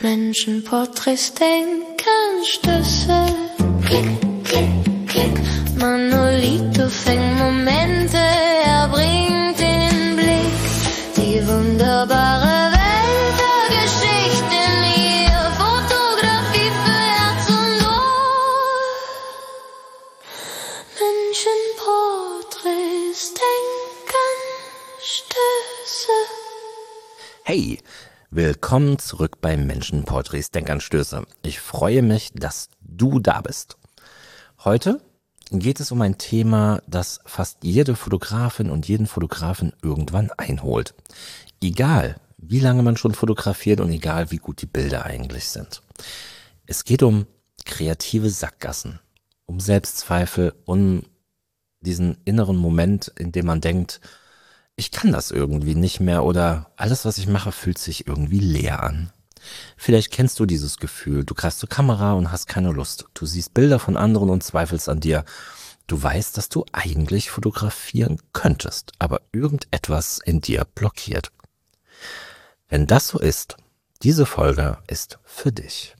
Menschenporträts, Denkanstöße. Klick, klick, klick. Manolito fängt Momente, er bringt den Blick. Die wunderbare Welt der Geschichten hier. Fotografie für Herz und Ohr. Menschenporträts, Denkanstöße. Hey! Willkommen zurück bei Menschenporträts Denkanstöße. Ich freue mich, dass du da bist. Heute geht es um ein Thema, das fast jede Fotografin und jeden Fotografen irgendwann einholt. Egal, wie lange man schon fotografiert und egal, wie gut die Bilder eigentlich sind. Es geht um kreative Sackgassen, um Selbstzweifel, um diesen inneren Moment, in dem man denkt, ich kann das irgendwie nicht mehr oder alles, was ich mache, fühlt sich irgendwie leer an. Vielleicht kennst du dieses Gefühl. Du greifst zur Kamera und hast keine Lust. Du siehst Bilder von anderen und zweifelst an dir. Du weißt, dass du eigentlich fotografieren könntest, aber irgendetwas in dir blockiert. Wenn das so ist, diese Folge ist für dich.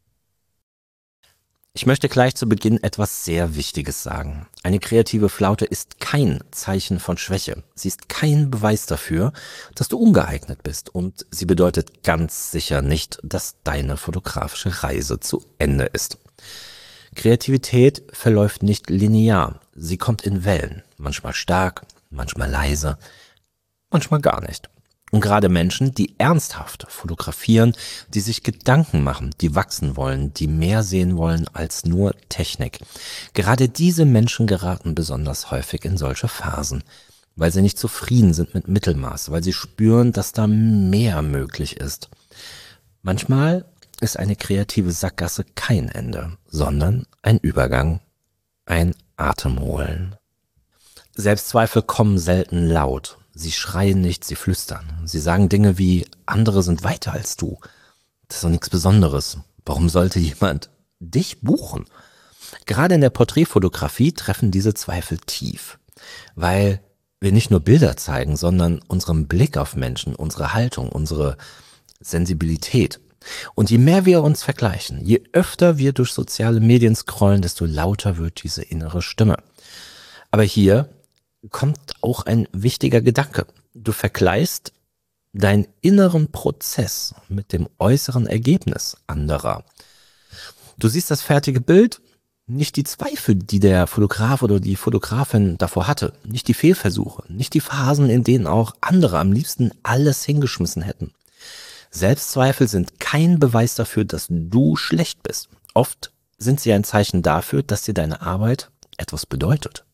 Ich möchte gleich zu Beginn etwas sehr Wichtiges sagen. Eine kreative Flaute ist kein Zeichen von Schwäche. Sie ist kein Beweis dafür, dass du ungeeignet bist. Und sie bedeutet ganz sicher nicht, dass deine fotografische Reise zu Ende ist. Kreativität verläuft nicht linear. Sie kommt in Wellen. Manchmal stark, manchmal leise, manchmal gar nicht. Und gerade Menschen, die ernsthaft fotografieren, die sich Gedanken machen, die wachsen wollen, die mehr sehen wollen als nur Technik. Gerade diese Menschen geraten besonders häufig in solche Phasen, weil sie nicht zufrieden sind mit Mittelmaß, weil sie spüren, dass da mehr möglich ist. Manchmal ist eine kreative Sackgasse kein Ende, sondern ein Übergang, ein Atemholen. Selbstzweifel kommen selten laut. Sie schreien nicht, sie flüstern. Sie sagen Dinge wie, andere sind weiter als du. Das ist doch nichts Besonderes. Warum sollte jemand dich buchen? Gerade in der Porträtfotografie treffen diese Zweifel tief, weil wir nicht nur Bilder zeigen, sondern unseren Blick auf Menschen, unsere Haltung, unsere Sensibilität. Und je mehr wir uns vergleichen, je öfter wir durch soziale Medien scrollen, desto lauter wird diese innere Stimme. Aber hier kommt auch ein wichtiger Gedanke. Du vergleichst deinen inneren Prozess mit dem äußeren Ergebnis anderer. Du siehst das fertige Bild, nicht die Zweifel, die der Fotograf oder die Fotografin davor hatte, nicht die Fehlversuche, nicht die Phasen, in denen auch andere am liebsten alles hingeschmissen hätten. Selbstzweifel sind kein Beweis dafür, dass du schlecht bist. Oft sind sie ein Zeichen dafür, dass dir deine Arbeit etwas bedeutet.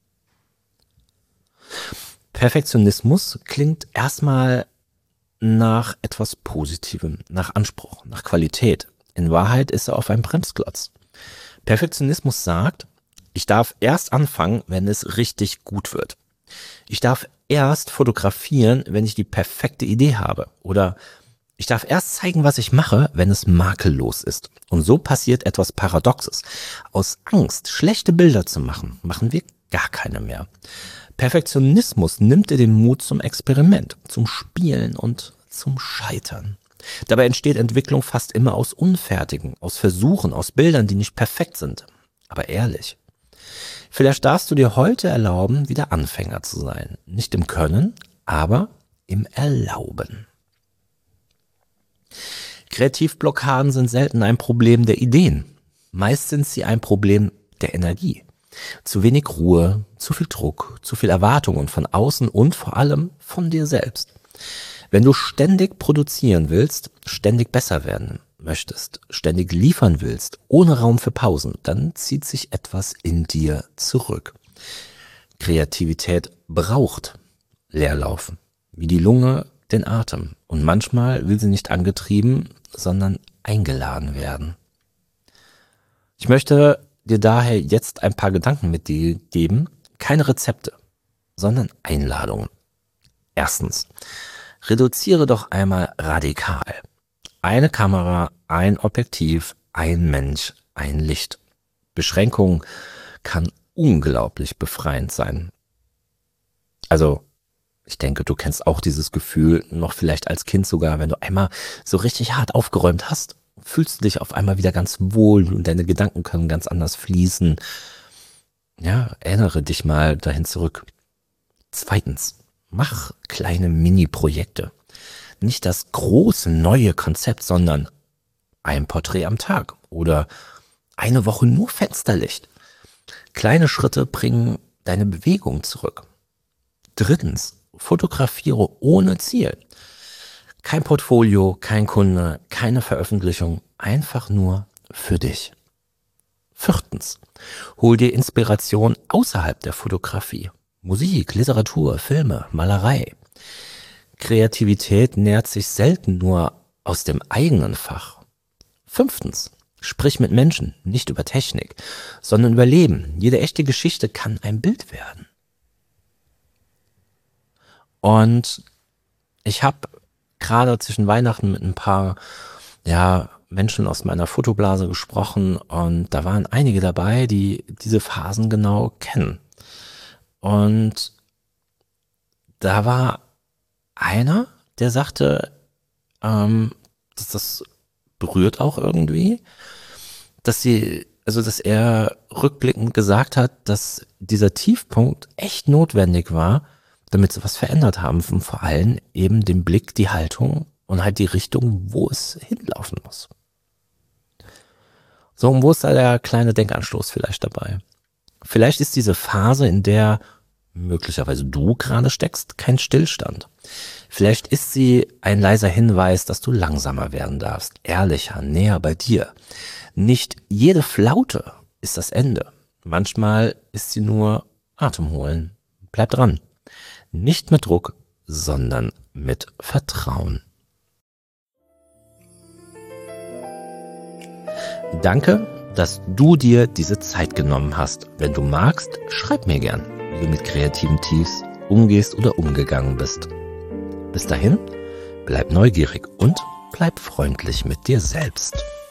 Perfektionismus klingt erstmal nach etwas Positivem, nach Anspruch, nach Qualität. In Wahrheit ist er auf einem Bremsklotz. Perfektionismus sagt, ich darf erst anfangen, wenn es richtig gut wird. Ich darf erst fotografieren, wenn ich die perfekte Idee habe. Oder ich darf erst zeigen, was ich mache, wenn es makellos ist. Und so passiert etwas Paradoxes. Aus Angst, schlechte Bilder zu machen, machen wir gar keine mehr. Perfektionismus nimmt dir den Mut zum Experiment, zum Spielen und zum Scheitern. Dabei entsteht Entwicklung fast immer aus Unfertigen, aus Versuchen, aus Bildern, die nicht perfekt sind. Aber ehrlich, vielleicht darfst du dir heute erlauben, wieder Anfänger zu sein. Nicht im Können, aber im Erlauben. Kreativblockaden sind selten ein Problem der Ideen. Meist sind sie ein Problem der Energie. Zu wenig Ruhe, zu viel Druck, zu viel Erwartungen von außen und vor allem von dir selbst. Wenn du ständig produzieren willst, ständig besser werden möchtest, ständig liefern willst, ohne Raum für Pausen, dann zieht sich etwas in dir zurück. Kreativität braucht Leerlauf, wie die Lunge den Atem. Und manchmal will sie nicht angetrieben, sondern eingeladen werden. Ich möchte dir daher jetzt ein paar Gedanken mit dir geben, keine Rezepte, sondern Einladungen. Erstens, reduziere doch einmal radikal. Eine Kamera, ein Objektiv, ein Mensch, ein Licht. Beschränkung kann unglaublich befreiend sein. Also Ich denke, du kennst auch dieses Gefühl, noch vielleicht als Kind sogar, wenn du einmal so richtig hart aufgeräumt hast, fühlst du dich auf einmal wieder ganz wohl und deine Gedanken können ganz anders fließen. Ja, erinnere dich mal dahin zurück. Zweitens, mach kleine Mini-Projekte. Nicht das große neue Konzept, sondern ein Porträt am Tag oder eine Woche nur Fensterlicht. Kleine Schritte bringen deine Bewegung zurück. Drittens, fotografiere ohne Ziel. Kein Portfolio, kein Kunde, keine Veröffentlichung, einfach nur für dich. Viertens, hol dir Inspiration außerhalb der Fotografie. Musik, Literatur, Filme, Malerei. Kreativität nährt sich selten nur aus dem eigenen Fach. Fünftens, sprich mit Menschen, nicht über Technik, sondern über Leben. Jede echte Geschichte kann ein Bild werden. Und ich habe gerade zwischen Weihnachten mit ein paar Menschen aus meiner Fotoblase gesprochen und da waren einige dabei, die diese Phasen genau kennen. Und da war einer, der sagte, das berührt auch irgendwie, dass er rückblickend gesagt hat, dass dieser Tiefpunkt echt notwendig war, damit sie was verändert haben. Und vor allem eben den Blick, die Haltung und halt die Richtung, wo es hinlaufen muss. So, und wo ist da der kleine Denkanstoß vielleicht dabei? Vielleicht ist diese Phase, in der möglicherweise du gerade steckst, kein Stillstand. Vielleicht ist sie ein leiser Hinweis, dass du langsamer werden darfst, ehrlicher, näher bei dir. Nicht jede Flaute ist das Ende. Manchmal ist sie nur Atem holen. Bleib dran. Nicht mit Druck, sondern mit Vertrauen. Danke, dass du dir diese Zeit genommen hast. Wenn du magst, schreib mir gern, wie du mit kreativen Tiefs umgehst oder umgegangen bist. Bis dahin, bleib neugierig und bleib freundlich mit dir selbst.